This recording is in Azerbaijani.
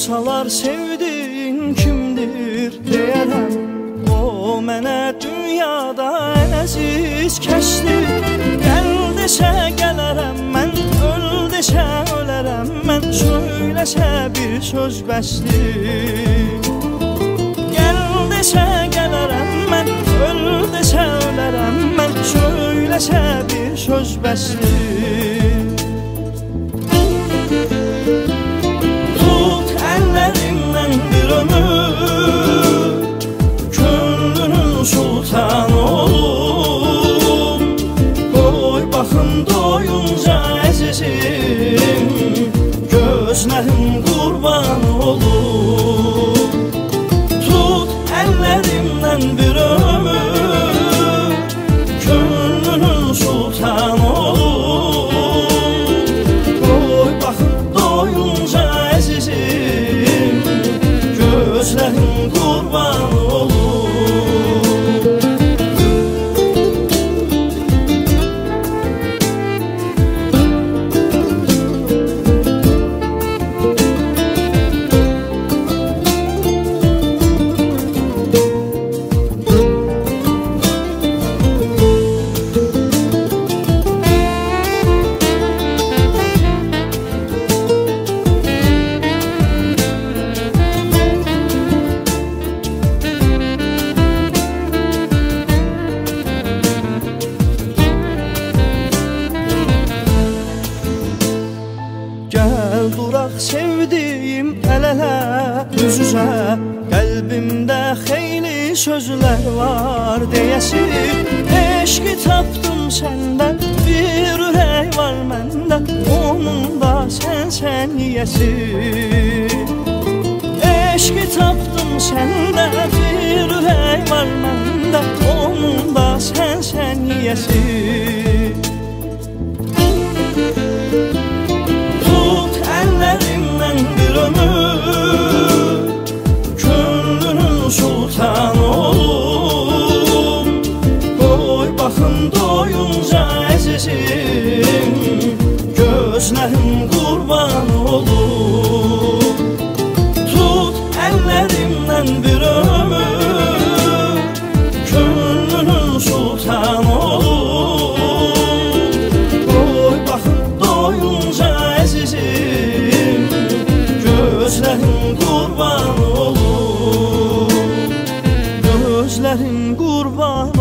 sorsalar sevdiğin kimdir deyərəm. O mənə dünyada ən əziz kəsdir. Gəl desə gələrəm mən, öl desə ölərəm mən, söyləsə bir söz bəsdir. Gəl desə gələrəm mən, öl desə ölərəm mən, söyləsə bir söz bəsdir. Tut əllərimdən bir ömür, könlünün sultanı olum. Qoy baxım doyunca əzizim, gözlərim qurban olum. Tut əllərimdən bir ömür, könlünün sultanı olum. Qoy baxım doyunca əzizim, gözlərim qurban olum. Gəl duraq sevdiyim əl-ələ, üz-üzə, qəlbimdə xeyli sözlər var deyəsi. Eşqi tapdım səndən, bir ürək var məndə, onun da sən yiyəsi. Eşqi tapdım səndə, bir ürək var məndə, onun da sən yiyəsi. Əllərimdən bir ömür, könlünün sultanı olum. Qoy baxım doyunca əzizim, gözlərim qurban olum. Tut əllərimdən bir ömür, könlünün sultanı olum. Qoy baxım doyunca əzizim, gözlərim qurban olum. Gözlərim qurban